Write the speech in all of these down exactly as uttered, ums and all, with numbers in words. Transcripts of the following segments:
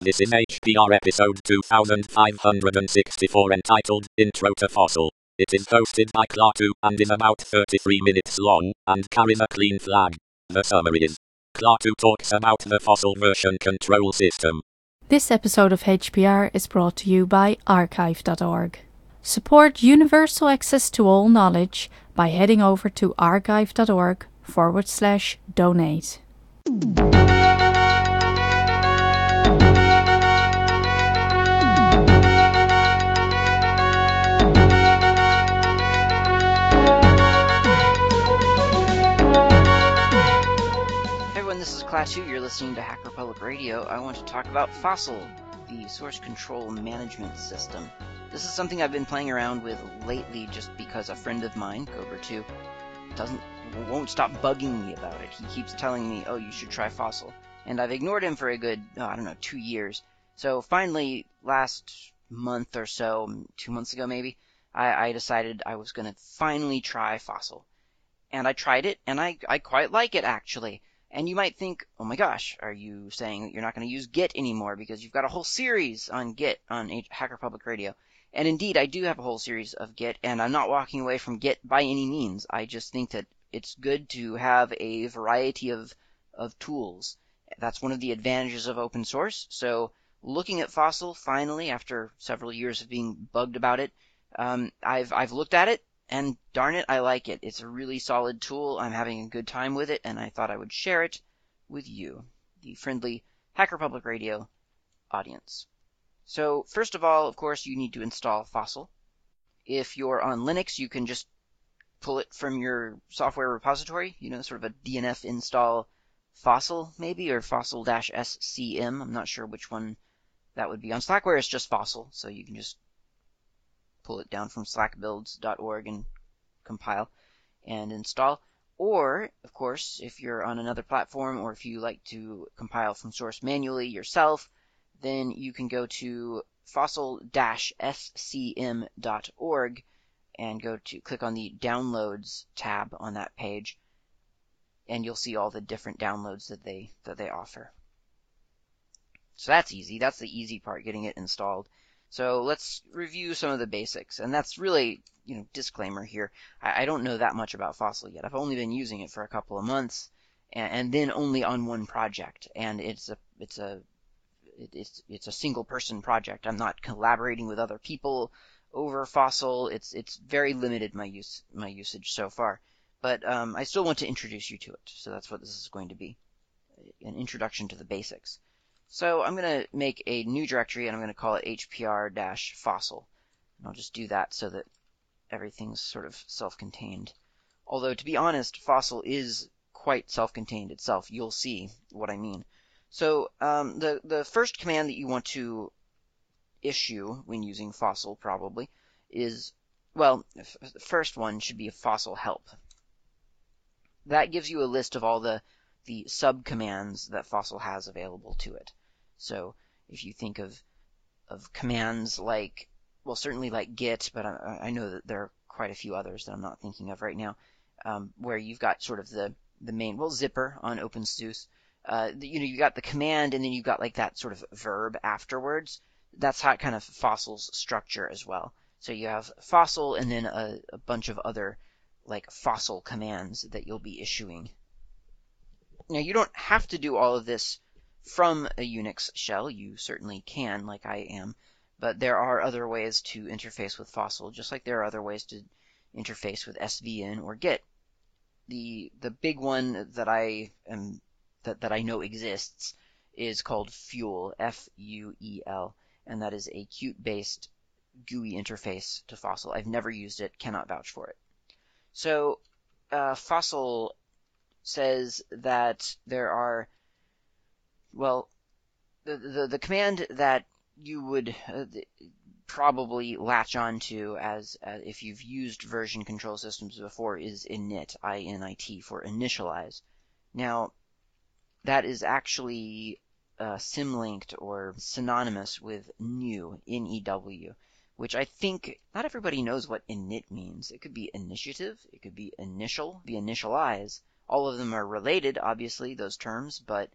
This is H P R episode two thousand five hundred sixty-four entitled Intro to Fossil. It is hosted by Klaatu and is about thirty-three minutes long and carries a clean flag. The summary is: Klaatu talks about the Fossil version control system. This episode of H P R is brought to you by archive dot org. Support universal access to all knowledge by heading over to archive dot org forward slash donate. This is Klaatu. You're listening to Hack Republic Radio. I want to talk about Fossil, the source control management system. This is something I've been playing around with lately just because a friend of mine, Cobra two, doesn't, won't stop bugging me about it. He keeps telling me, oh, you should try Fossil. And I've ignored him for a good, oh, I don't know, two years. So finally, last month or so, two months ago maybe, I, I decided I was going to finally try Fossil. And I tried it, and I, I quite like it, actually. And you might think, oh my gosh, are you saying that you're not going to use Git anymore because you've got a whole series on Git on Hack Republic Radio? And indeed, I do have a whole series of Git, and I'm not walking away from Git by any means. I just think that it's good to have a variety of, of tools. That's one of the advantages of open source. So looking at Fossil, finally, after several years of being bugged about it, um, I've, I've looked at it. And darn it, I like it. It's a really solid tool. I'm having a good time with it, and I thought I would share it with you, the friendly Hack Republic Radio audience. So, first of all, of course, you need to install Fossil. If you're on Linux, you can just pull it from your software repository, you know, sort of a D N F install Fossil, maybe, or Fossil-S C M. I'm not sure which one that would be. On Slackware, it's just Fossil, so you can just pull it down from slack builds dot org and compile and install. Or, of course, if you're on another platform or if you like to compile from source manually yourself, then you can go to fossil dash S C M dot org and go to click on the Downloads tab on that page, and you'll see all the different downloads that they that they offer. So that's easy. That's the easy part, getting it installed. So let's review some of the basics, and that's really, you know, disclaimer here. I, I don't know that much about Fossil yet. I've only been using it for a couple of months, and, and then only on one project, and it's a it's a it's it's a single person project. I'm not collaborating with other people over Fossil. It's it's very limited my use my usage so far, but um, I still want to introduce you to it. So that's what this is going to be, an introduction to the basics. So I'm going to make a new directory, and I'm going to call it H P R-Fossil. And I'll just do that so that everything's sort of self-contained. Although, to be honest, Fossil is quite self-contained itself. You'll see what I mean. So um, the, the first command that you want to issue when using Fossil, probably, is, well, the first one should be a Fossil help. That gives you a list of all the, the sub-commands that Fossil has available to it. So if you think of of commands like, well, certainly like git, but I, I know that there are quite a few others that I'm not thinking of right now, um, where you've got sort of the, the main, well, zypper on OpenSUSE. Uh, the, you know, you got the command, and then you've got like that sort of verb afterwards. That's how kind of Fossil's structure as well. So you have Fossil and then a, a bunch of other like Fossil commands that you'll be issuing. Now, you don't have to do all of this from a Unix shell. You certainly can, like I am, but there are other ways to interface with Fossil, just like there are other ways to interface with S V N or Git. The the big one that I am that, that I know exists is called Fuel, F U E L, and that is a Qt-based G U I interface to Fossil. I've never used it, cannot vouch for it. So uh, Fossil says that there are, well, the, the, the command that you would uh, probably latch onto as uh, if you've used version control systems before is init, I N I T, for initialize. Now, that is actually uh, symlinked or synonymous with new, N E W, which I think not everybody knows what init means. It could be initiative, it could be initial, be initialize. All of them are related, obviously, those terms, but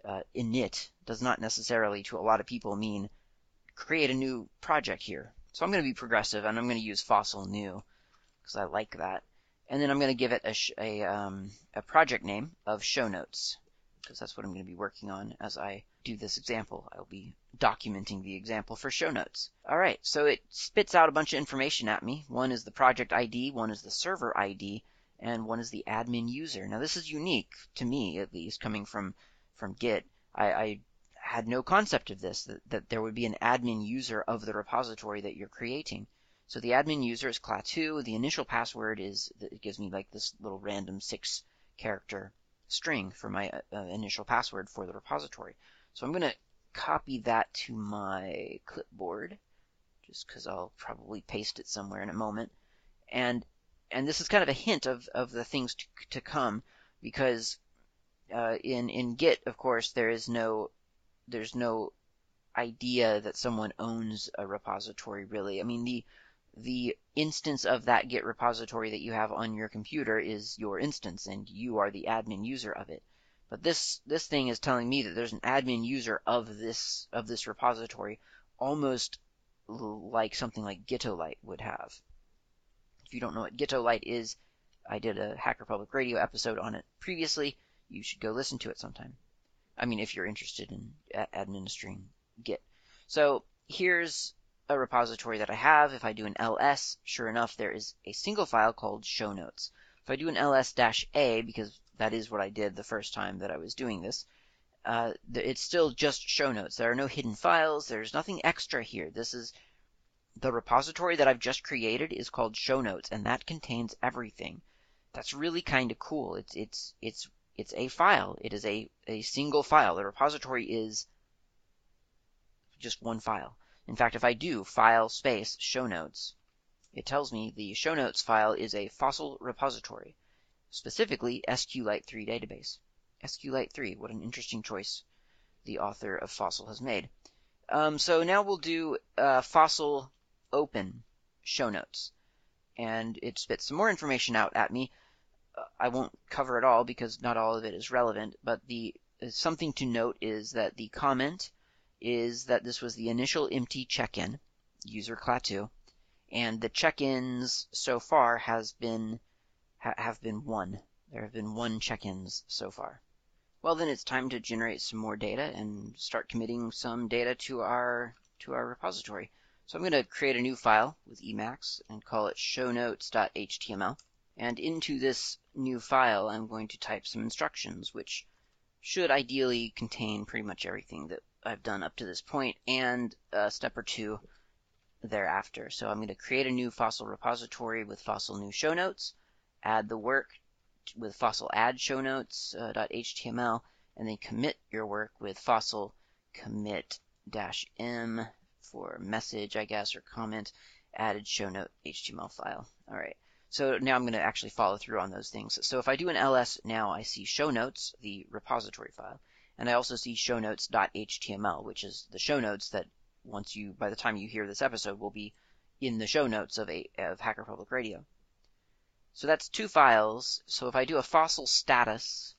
uh, init does not necessarily, to a lot of people, mean create a new project here. So I'm going to be progressive, and I'm going to use fossil new because I like that. And then I'm going to give it a, sh a, um, a project name of show notes, because that's what I'm going to be working on as I do this example. I'll be documenting the example for show notes. All right, so it spits out a bunch of information at me. One is the project I D, one is the server I D, and one is the admin user. Now this is unique to me, at least, coming from, from Git. I, I had no concept of this, that, that there would be an admin user of the repository that you're creating. So the admin user is Klaatu. The initial password is, it gives me like this little random six character string for my uh, initial password for the repository. So I'm going to copy that to my clipboard, just because I'll probably paste it somewhere in a moment. And and this is kind of a hint of, of the things to, to come, because uh, in in Git, of course, there is no there's no idea that someone owns a repository, really. I mean, the the instance of that Git repository that you have on your computer is your instance, and you are the admin user of it. But this this thing is telling me that there's an admin user of this of this repository, almost like something like Gitolite would have. If you don't know what Gitolite is, I did a Hacker Public Radio episode on it previously. You should go listen to it sometime. I mean, if you're interested in administering Git. So here's a repository that I have. If I do an ls, sure enough, there is a single file called show notes. If I do an ls-a, because that is what I did the first time that I was doing this, uh, it's still just show notes. There are no hidden files. There's nothing extra here. This is the repository that I've just created is called show notes, and that contains everything. That's really kind of cool. It's it's it's it's a file. It is a a single file. The repository is just one file. In fact, if I do file space show notes, it tells me the show notes file is a fossil repository, specifically SQLite three database. SQLite three, what an interesting choice the author of Fossil has made. Um, so now we'll do uh, fossil open show notes, and it spits some more information out at me. Uh, I won't cover it all because not all of it is relevant, but the something to note is that the comment is that this was the initial empty check-in, user Klaatu, and the check-ins so far has been ha have been one. There have been one check-ins so far. Well, then it's time to generate some more data and start committing some data to our to our repository. So I'm going to create a new file with Emacs and call it shownotes.html. And into this new file, I'm going to type some instructions, which should ideally contain pretty much everything that I've done up to this point, and a step or two thereafter. So I'm going to create a new fossil repository with fossil new show notes, add the work with fossil add show notes.html, and then commit your work with fossil commit dash m for message, I guess, or comment, added show note H T M L file. All right. So now I'm going to actually follow through on those things. So if I do an ls now, I see show notes, the repository file, and I also see show notes.html, which is the show notes that once you, by the time you hear this episode, will be in the show notes of a of Hacker Public Radio. So that's two files. So if I do a fossil status,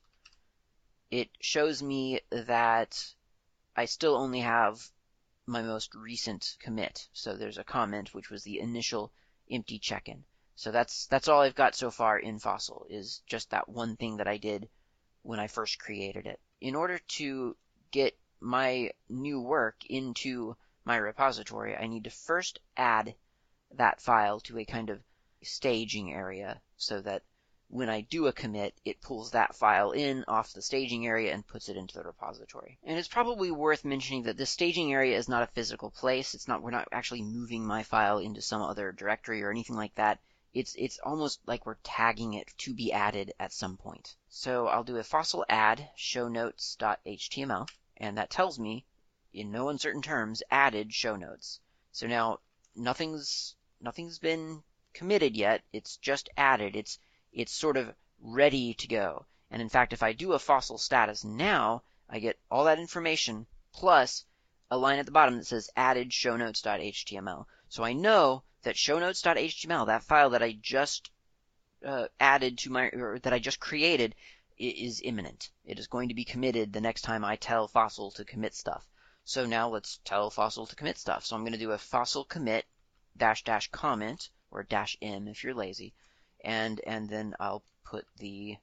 it shows me that I still only have my most recent commit. So there's a comment, which was the initial empty check-in. So that's that's all I've got so far in Fossil, is just that one thing that I did when I first created it. In order to get my new work into my repository, I need to first add that file to a kind of staging area so that when I do a commit, it pulls that file in off the staging area and puts it into the repository. And it's probably worth mentioning that this staging area is not a physical place. It's not, we're not actually moving my file into some other directory or anything like that. It's, it's almost like we're tagging it to be added at some point. So I'll do a fossil add show notes.html, and that tells me, in no uncertain terms, added show notes. So now nothing's nothing's been committed yet. It's just added. It's it's sort of ready to go. And in fact, if I do a fossil status now, I get all that information plus a line at the bottom that says added show notes.html. So I know that show notes.html, that file that I just uh, added to my, or that I just created, is imminent. It is going to be committed the next time I tell Fossil to commit stuff. So now let's tell Fossil to commit stuff. So I'm going to do a Fossil commit dash dash comment, or dash m if you're lazy, and and then I'll put the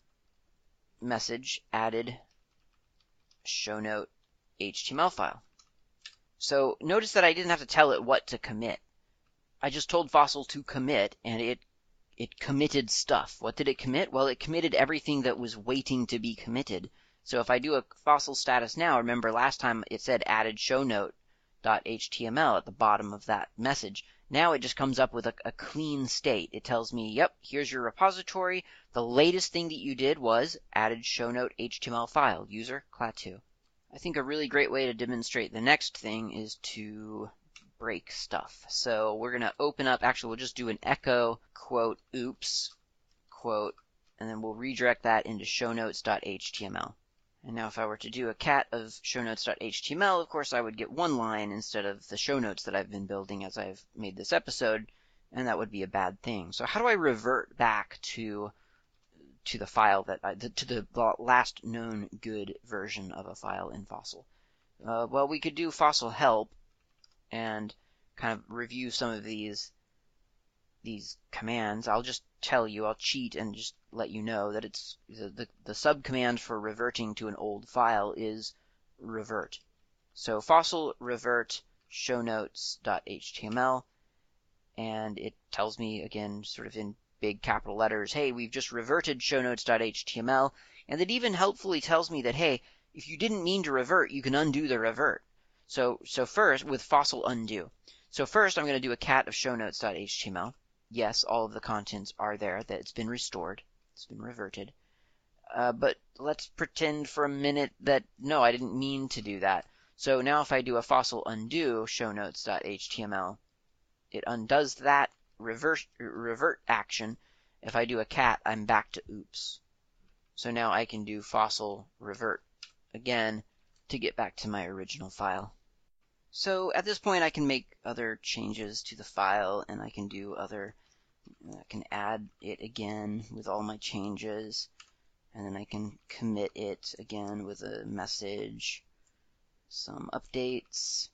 message added show note H T M L file. So notice that I didn't have to tell it what to commit. I just told Fossil to commit, and it it committed stuff. What did it commit? Well, it committed everything that was waiting to be committed. So if I do a Fossil status now, remember last time it said added show note .html at the bottom of that message. Now it just comes up with a, a clean state. It tells me, yep, here's your repository. The latest thing that you did was added show note H T M L file, user Klaatu. I think a really great way to demonstrate the next thing is to break stuff. So we're going to open up, actually we'll just do an echo quote oops quote, and then we'll redirect that into show notes.html. And now if I were to do a cat of show notes.html, of course I would get one line instead of the show notes that I've been building as I've made this episode, and that would be a bad thing. So how do I revert back to to the file that I, to the last known good version of a file in Fossil? Uh, well, we could do Fossil help and kind of review some of these these commands. I'll just tell you, I'll cheat and just let you know that it's the, the, the subcommand for reverting to an old file is revert. So Fossil revert show notes.html, and it tells me again sort of in big capital letters, hey, we've just reverted show notes.html, and it even helpfully tells me that, hey, if you didn't mean to revert, you can undo the revert. So so first, with Fossil undo. So first I'm going to do a cat of show notes.html. Yes, all of the contents are there, that it's been restored, it's been reverted. Uh, but let's pretend for a minute that, no, I didn't mean to do that. So now if I do a Fossil undo show notes.html, it undoes that revert, revert action. If I do a cat, I'm back to oops. So now I can do Fossil revert again to get back to my original file. So at this point I can make other changes to the file, and I can do other, I can add it again with all my changes, and then I can commit it again with a message, some updates.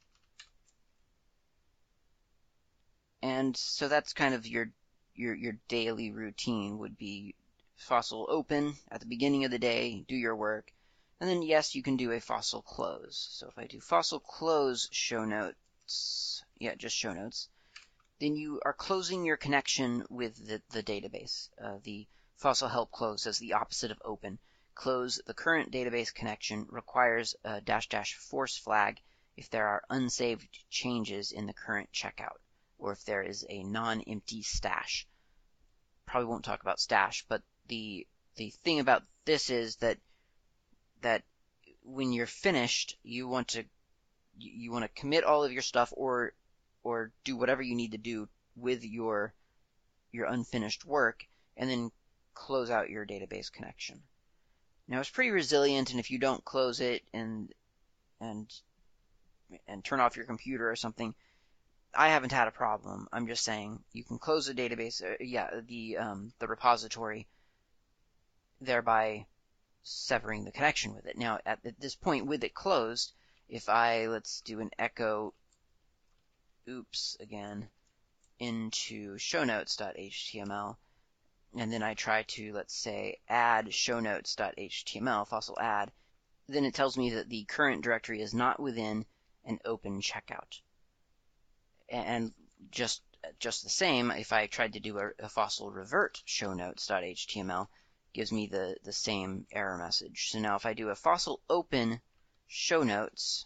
And so that's kind of your your your daily routine would be Fossil open at the beginning of the day, do your work. And then, yes, you can do a Fossil close. So if I do Fossil close show notes, yeah, just show notes, then you are closing your connection with the, the database. Uh, the Fossil help close is the opposite of open. Close the current database connection requires a dash dash force flag if there are unsaved changes in the current checkout, or if there is a non-empty stash. Probably won't talk about stash, but the the thing about this is that that when you're finished, you want to you want to commit all of your stuff, or or do whatever you need to do with your your unfinished work, and then close out your database connection. Now it's pretty resilient, and if you don't close it and and and turn off your computer or something, I haven't had a problem. I'm just saying you can close the database, uh, yeah, the um, the repository, thereby severing the connection with it. Now, at this point, with it closed, if I, let's do an echo oops again into show notes.html, and then I try to, let's say, add show notes.html, Fossil add, then it tells me that the current directory is not within an open checkout. And just just the same, if I tried to do a, a Fossil revert show notes.html, gives me the, the same error message. So now if I do a Fossil open show notes,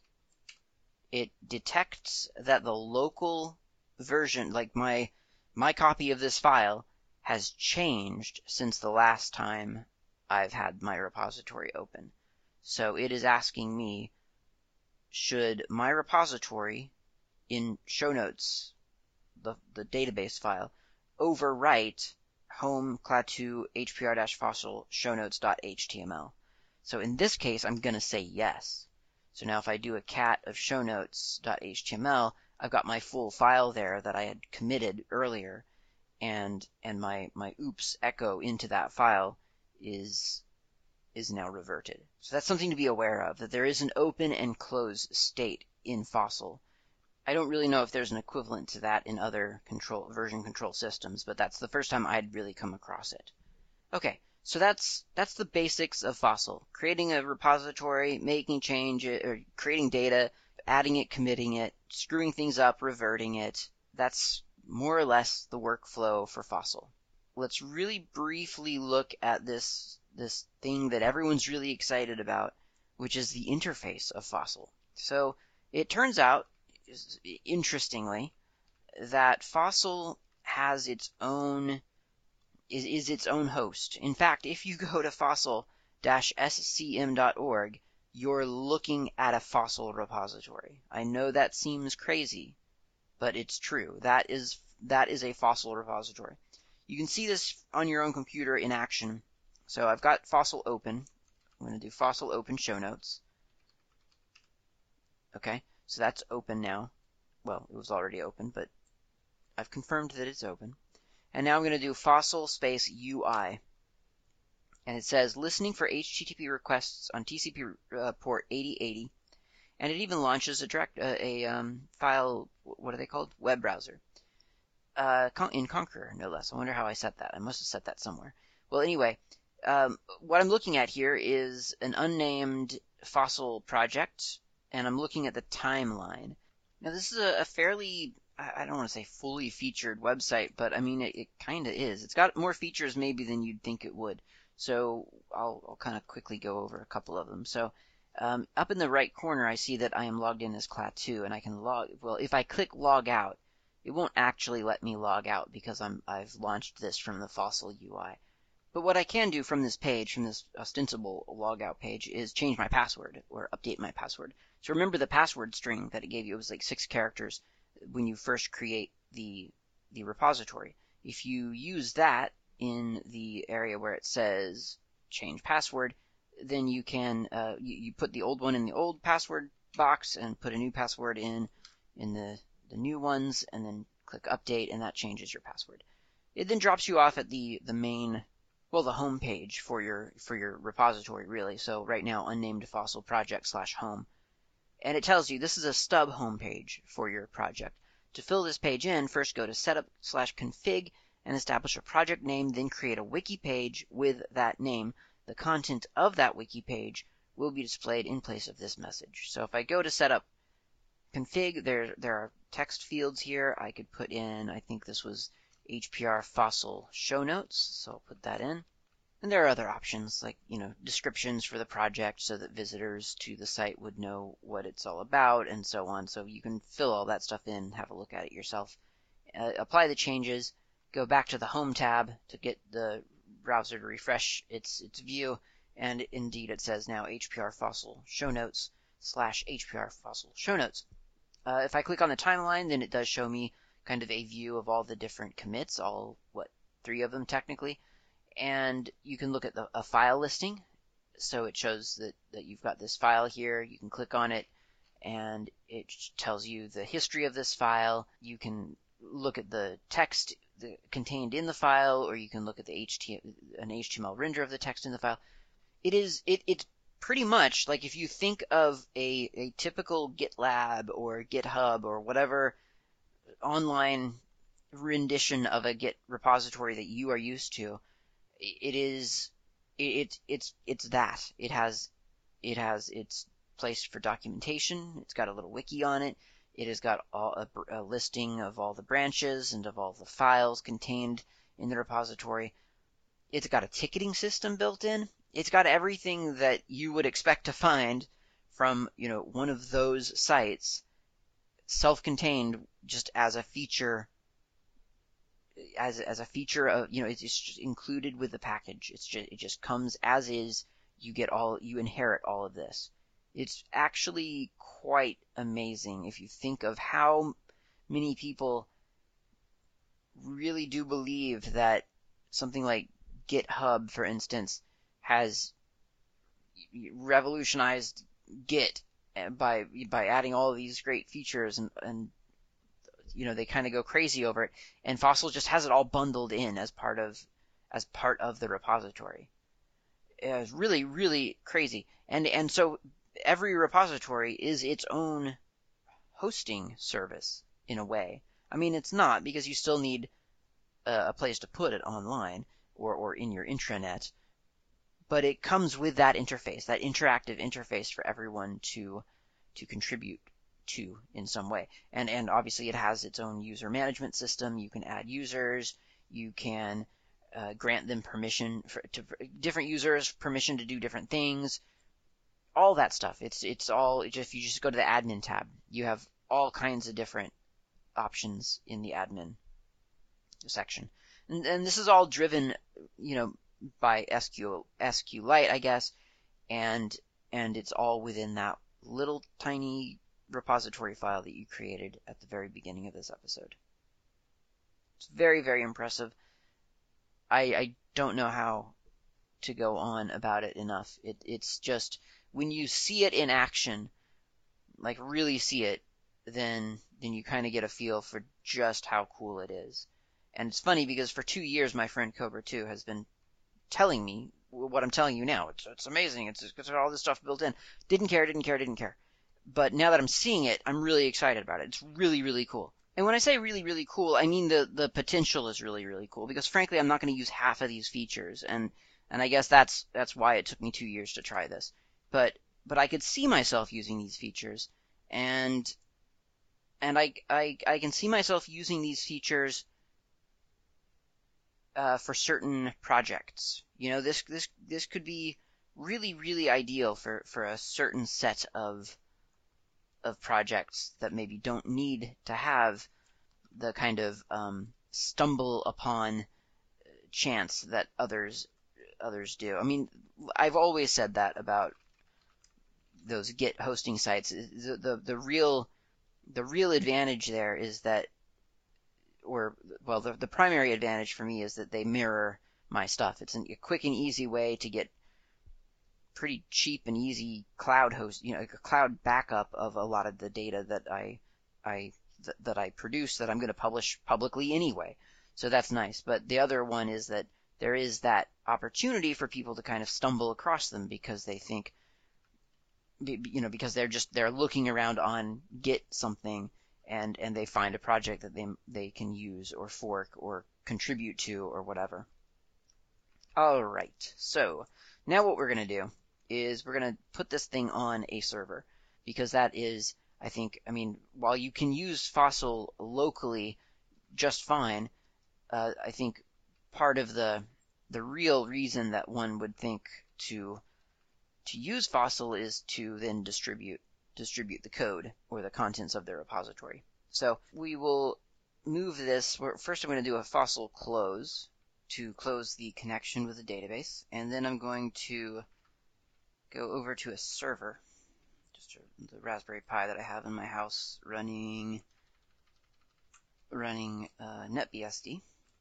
it detects that the local version, like my my copy of this file, has changed since the last time I've had my repository open. So it is asking me, should my repository in show notes, the, the database file, overwrite home klaatu hpr-fossil show notes.html. So in this case, I'm going to say yes. So now if I do a cat of show notes.html, I've got my full file there that I had committed earlier, and and my, my oops echo into that file is is now reverted. So that's something to be aware of, that there is an open and close state in Fossil. I don't really know if there's an equivalent to that in other control version control systems, but that's the first time I'd really come across it. Okay, so that's that's the basics of Fossil. Creating a repository, making change, or creating data, adding it, committing it, screwing things up, reverting it. That's more or less the workflow for Fossil. Let's really briefly look at this this thing that everyone's really excited about, which is the interface of Fossil. So it turns out, interestingly, that Fossil has its own is, is its own host. In fact, if you go to fossil dash s c m dot org, you're looking at a Fossil repository. I know that seems crazy, but it's true. That is that is a Fossil repository. You can see this on your own computer in action. So I've got Fossil open. I'm going to do Fossil open show notes. Okay, so that's open now. Well, it was already open, but I've confirmed that it's open. And now I'm going to do Fossil space U I. And it says listening for H T T P requests on T C P uh, port eighty eighty. And it even launches a direct uh, a um, file, what are they called? Web browser. Uh, in Conqueror, no less. I wonder how I set that. I must have set that somewhere. Well, anyway, um, what I'm looking at here is an unnamed Fossil project, and I'm looking at the timeline. Now, this is a, a fairly, I don't want to say fully featured website, but I mean, it, it kind of is. It's got more features maybe than you'd think it would. So I'll, I'll kind of quickly go over a couple of them. So um, up in the right corner, I see that I am logged in as Klaatu, and I can log, well, if I click log out, it won't actually let me log out because I'm, I've launched this from the Fossil U I. But what I can do from this page, from this ostensible logout page, is change my password or update my password. So remember the password string that it gave you. It was like six characters when you first create the, the repository. If you use that in the area where it says change password, then you can uh, you, you put the old one in the old password box and put a new password in in the the new ones, and then click update, and that changes your password. It then drops you off at the the main, well, the home page for your for your repository, really. So right now, unnamed Fossil project slash home, and it tells you this is a stub home page for your project. To fill this page in, first go to setup slash config and establish a project name, then create a wiki page with that name. The content of that wiki page will be displayed in place of this message. So if I go to setup config, there there are text fields here. I could put in, I think this was H P R Fossil show notes, so I'll put that in. And there are other options like, you know, descriptions for the project so that visitors to the site would know what it's all about and so on. So you can fill all that stuff in, have a look at it yourself. Uh, apply the changes, go back to the home tab to get the browser to refresh its its view, and indeed it says now H P R Fossil show notes slash H P R Fossil show notes. Uh, if I click on the timeline, then it does show me kind of a view of all the different commits, all, what, three of them technically. And you can look at the, a file listing. So it shows that, that you've got this file here. You can click on it, and it tells you the history of this file. You can look at the text the, contained in the file, or you can look at the H T M L, an H T M L render of the text in the file. It is, it, it's pretty much like if you think of a, a typical GitLab or GitHub or whatever online rendition of a Git repository that you are used to, it is it it's it's that. It has it has its place for documentation. It's got a little wiki on it. It has got all, a, a listing of all the branches and of all the files contained in the repository. It's got a ticketing system built in. It's got everything that you would expect to find from, you know, one of those sites, self-contained, just as a feature, as as a feature of, you know, it's just included with the package. It's just it just comes as is. You get all, you inherit all of this. It's actually quite amazing if you think of how many people really do believe that something like GitHub, for instance, has revolutionized Git by by adding all of these great features, and, and you know, they kind of go crazy over it. And Fossil just has it all bundled in as part of as part of the repository. is really, really crazy. And and so every repository is its own hosting service in a way. I mean, it's not, because you still need a, a place to put it online or, or in your intranet, but it comes with that interface, that interactive interface for everyone to to contribute to in some way. And and obviously it has its own user management system. You can add users, you can uh, grant them permission for to different users, permission to do different things, all that stuff. It's it's all, if you just go to the admin tab, you have all kinds of different options in the admin section. And, and this is all driven, you know, by S Q SQLite, I guess, and and it's all within that little tiny repository file that you created at the very beginning of this episode. It's very, very impressive. I I don't know how to go on about it enough. It it's just, when you see it in action, like really see it, then then you kind of get a feel for just how cool it is. And it's funny because for two years my friend Cobra two has been telling me what I'm telling you now. It's it's amazing. It's, it's got all this stuff built in. Didn't care, didn't care, didn't care. But now that I'm seeing it, I'm really excited about it. It's really, really cool. And when I say really, really cool, I mean the, the potential is really, really cool. Because frankly, I'm not going to use half of these features. And, and I guess that's that's why it took me two years to try this. But but I could see myself using these features. And and I, I, I can see myself using these features uh, for certain projects. You know, this this this could be really, really ideal for, for a certain set of of projects that maybe don't need to have the kind of um, stumble upon chance that others others do. I mean, I've always said that about those Git hosting sites. The the, the real the real advantage there is that, or well, the the primary advantage for me is that they mirror my stuff. It's a quick and easy way to get pretty cheap and easy cloud host, you know, a cloud backup of a lot of the data that I, I, th- that I produce that I'm going to publish publicly anyway. So that's nice. But the other one is that there is that opportunity for people to kind of stumble across them because they think, you know, because they're just, they're looking around on Git something and, and they find a project that they, they can use or fork or contribute to or whatever. All right. So now what we're going to do is we're going to put this thing on a server, because that is, I think, I mean, while you can use Fossil locally just fine, uh, I think part of the the real reason that one would think to to use Fossil is to then distribute distribute the code or the contents of their repository. So we will move this. First, I'm going to do a Fossil close to close the connection with the database, and then I'm going to go over to a server, just the Raspberry Pi that I have in my house, running running uh, NetBSD.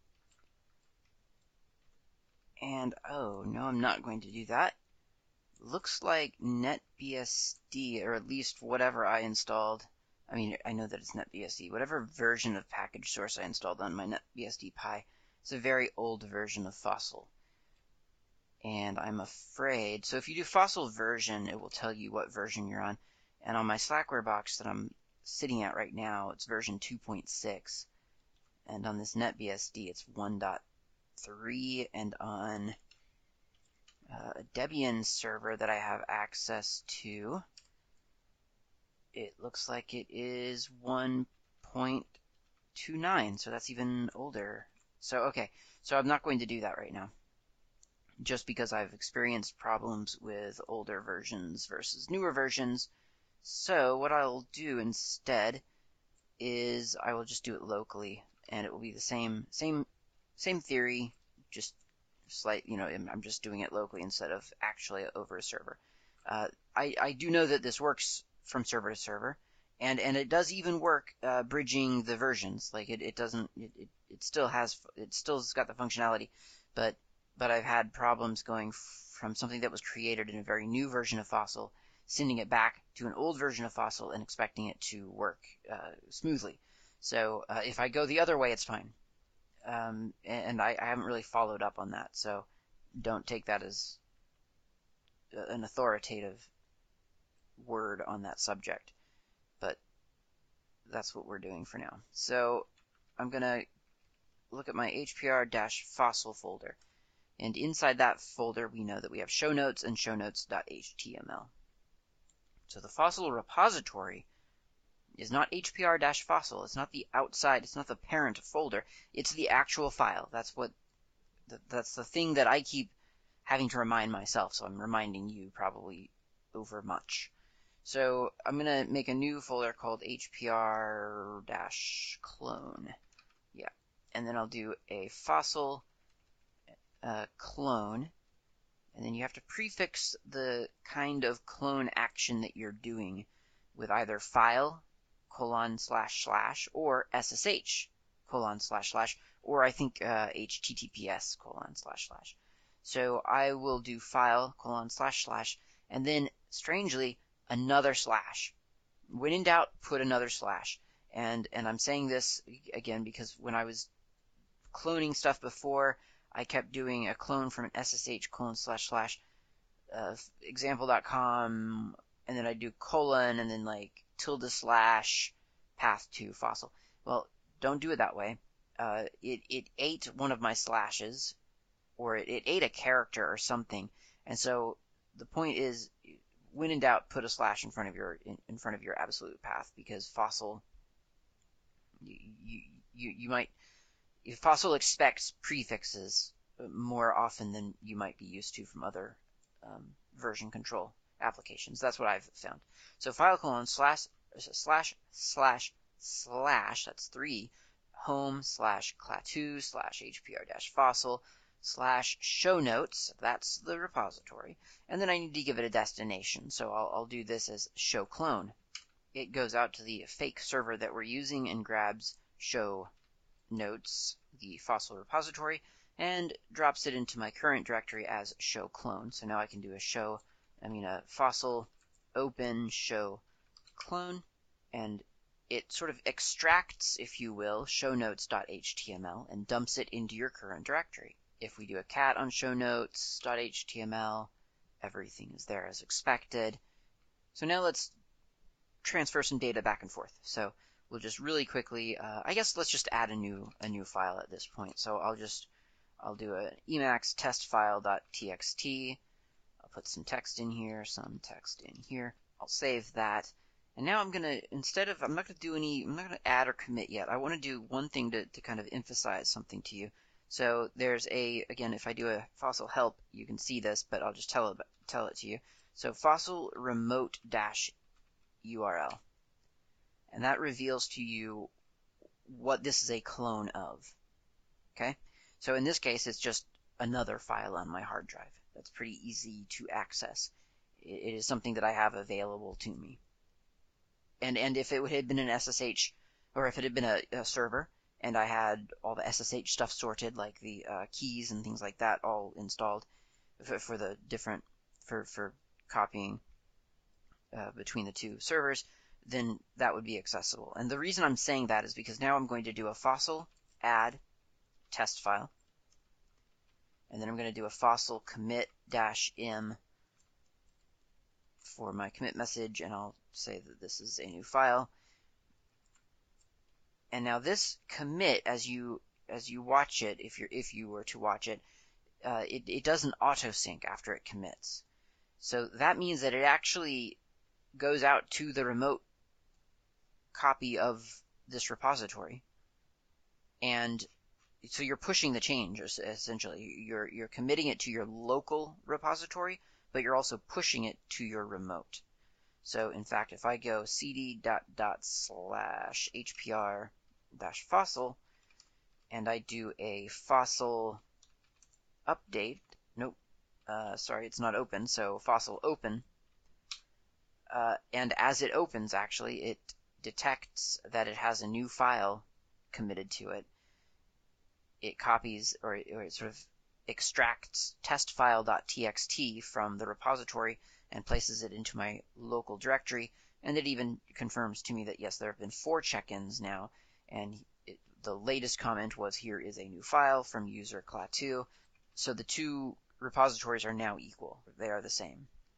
And oh no, I'm not going to do that. Looks like NetBSD, or at least whatever I installed. I mean, I know that it's NetBSD. Whatever version of package source I installed on my NetBSD Pi, it's a very old version of Fossil. And I'm afraid, so if you do Fossil version, it will tell you what version you're on. And on my Slackware box that I'm sitting at right now, it's version two point six. And on this NetBSD, it's one point three. And on uh, a Debian server that I have access to, it looks like it is one point two nine. So that's even older. So, okay. So I'm not going to do that right now, just because I've experienced problems with older versions versus newer versions. So what I'll do instead is I will just do it locally, and it will be the same same same theory, just slight, you know, I'm just doing it locally instead of actually over a server. Uh, I, I do know that this works from server to server, and, and it does even work uh, bridging the versions. Like it, it doesn't, it, it, it still has, it still's got the functionality, but but I've had problems going from something that was created in a very new version of Fossil, sending it back to an old version of Fossil and expecting it to work uh, smoothly. So uh, if I go the other way, it's fine. Um, and I, I haven't really followed up on that, so don't take that as an authoritative word on that subject, but that's what we're doing for now. So I'm going to look at my H P R-fossil folder. And inside that folder, we know that we have show notes and show notes.html. So the fossil repository is not H P R-fossil. It's not the outside. It's not the parent folder. It's the actual file. That's what. That's the thing that I keep having to remind myself. So I'm reminding you probably over much. So I'm going to make a new folder called H P R-clone. Yeah. And then I'll do a fossil uh, clone. And then you have to prefix the kind of clone action that you're doing with either file colon slash slash or S S H colon slash slash, or I think uh, H T T P S colon slash slash. So I will do file colon slash slash, and then strangely another slash. When in doubt, put another slash. And and I'm saying this again because when I was cloning stuff before, I kept doing a clone from an S S H colon slash slash uh, example dot com, and then I do colon and then like tilde slash path to fossil. Well, don't do it that way. Uh, it it ate one of my slashes, or it, it ate a character or something, and so the point is, when in doubt, put a slash in front of your in, in front of your absolute path, because fossil you you you might. If Fossil expects prefixes more often than you might be used to from other um, version control applications. That's what I've found. So file colon slash slash slash slash, that's three, home slash clatu slash hpr-fossil slash show notes, that's the repository. And then I need to give it a destination. So I'll, I'll do this as show clone. It goes out to the fake server that we're using and grabs show notes, the fossil repository, and drops it into my current directory as show clone. So now I can do a show, I mean a fossil open show clone, and it sort of extracts, if you will, show notes.html and dumps it into your current directory. If we do a cat on show notes.html, everything is there as expected. So now let's transfer some data back and forth. So we'll just really quickly, uh, I guess let's just add a new a new file at this point. So I'll just, I'll do a Emacs test file.txt. I'll put some text in here, some text in here. I'll save that. And now I'm going to, instead of, I'm not going to do any, I'm not going to add or commit yet. I want to do one thing to, to kind of emphasize something to you. So there's a, again, if I do a fossil help, you can see this, but I'll just tell it, tell it to you. So fossil remote dash U R L. And that reveals to you what this is a clone of. Okay? So in this case, it's just another file on my hard drive. That's pretty easy to access. It is something that I have available to me. And and if it had been an S S H, or if it had been a, a server, and I had all the S S H stuff sorted, like the uh, keys and things like that all installed for, for the different, for, for copying uh, between the two servers, then that would be accessible. And the reason I'm saying that is because now I'm going to do a fossil add test file, and then I'm going to do a fossil commit dash m for my commit message, and I'll say that this is a new file. And now this commit, as you as you watch it, if you're if you were to watch it, uh, it it doesn't auto sync after it commits. So that means that it actually goes out to the remote copy of this repository, and so you're pushing the change essentially. You're you're committing it to your local repository, but you're also pushing it to your remote. So in fact, if I go cd dot dot slash hpr dash fossil and I do a fossil update, nope, uh, sorry, it's not open. So fossil open, uh, and as it opens, actually, it detects that it has a new file committed to it. It copies, or, or it sort of extracts test file.txt from the repository and places it into my local directory, and it even confirms to me that yes, there have been four check-ins now, and it, the latest comment was, here is a new file from user clatu. So the two repositories are now equal. They are the same.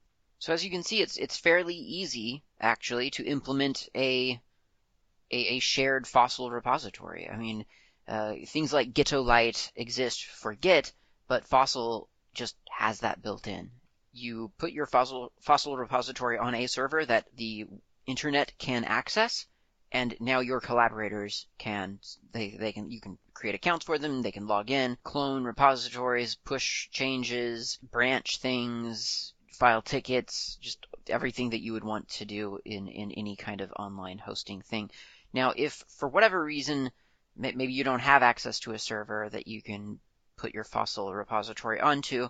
So as you can see, it's it's fairly easy, actually, to implement a a, a shared Fossil repository. I mean, uh, things like Gitolite exist for Git, but Fossil just has that built in. You put your Fossil Fossil repository on a server that the internet can access, and now your collaborators can they they can you can create accounts for them. They can log in, clone repositories, push changes, branch things, file tickets, just everything that you would want to do in in any kind of online hosting thing. Now, if for whatever reason maybe you don't have access to a server that you can put your Fossil repository onto,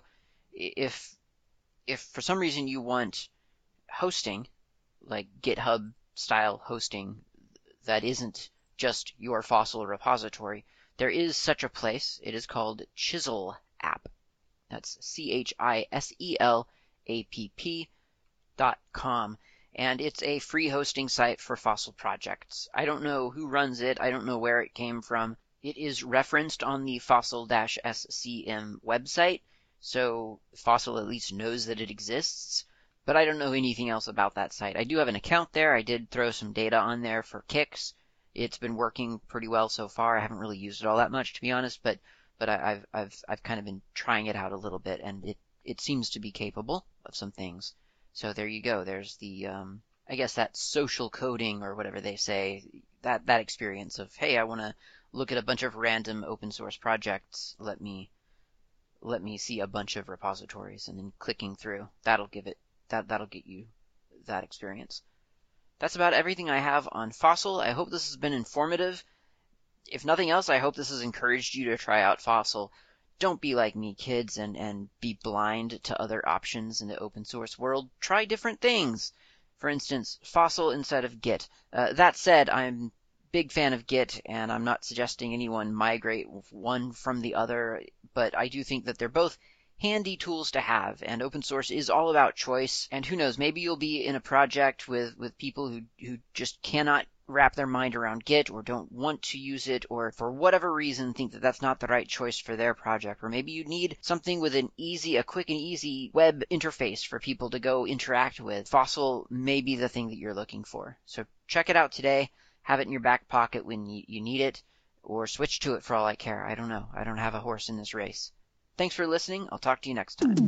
if if for some reason you want hosting, like GitHub style hosting that isn't just your Fossil repository, there is such a place. It is called Chisel App. That's C H I S E L A P P dot com. And it's a free hosting site for Fossil projects. I don't know who runs it. I don't know where it came from. It is referenced on the Fossil-S C M website, so Fossil at least knows that it exists. But I don't know anything else about that site. I do have an account there. I did throw some data on there for kicks. It's been working pretty well so far. I haven't really used it all that much, to be honest, but but I, I've I've I've kind of been trying it out a little bit, and it it seems to be capable of some things. So there you go. There's the um, I guess that social coding or whatever they say. That that experience of, hey, I want to look at a bunch of random open source projects. Let me let me see a bunch of repositories, and then clicking through. That'll give it. That, that'll get you that experience. That's about everything I have on Fossil. I hope this has been informative. If nothing else, I hope this has encouraged you to try out Fossil. Don't be like me, kids, and, and be blind to other options in the open source world. Try different things. For instance, Fossil instead of Git. Uh, that said, I'm a big fan of Git, and I'm not suggesting anyone migrate one from the other, but I do think that they're both handy tools to have, and open source is all about choice. And who knows, maybe you'll be in a project with, with people who, who just cannot wrap their mind around Git, or don't want to use it, or for whatever reason think that that's not the right choice for their project. Or maybe you need something with an easy, a quick and easy web interface for people to go interact with. Fossil may be the thing that you're looking for. So check it out today, have it in your back pocket when you, you need it, or switch to it for all I care. I don't know. I don't have a horse in this race. Thanks for listening. I'll talk to you next time.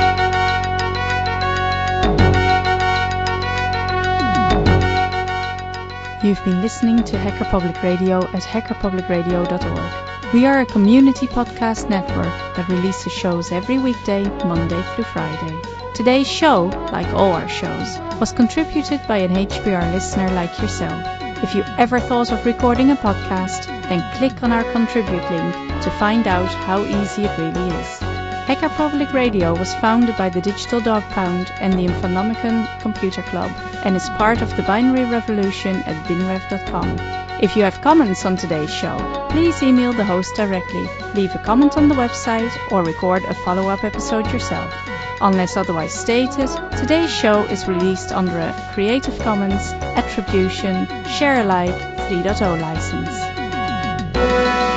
You've been listening to Hacker Public Radio at hacker public radio dot org. We are a community podcast network that releases shows every weekday, Monday through Friday. Today's show, like all our shows, was contributed by an H P R listener like yourself. If you ever thought of recording a podcast, then click on our contribute link to find out how easy it really is. Hacker Public Radio was founded by the Digital Dog Pound and the Infonomicon Computer Club and is part of the Binary Revolution at binrev dot com. If you have comments on today's show, please email the host directly, leave a comment on the website, or record a follow-up episode yourself. Unless otherwise stated, today's show is released under a Creative Commons Attribution Share Alike three point oh license.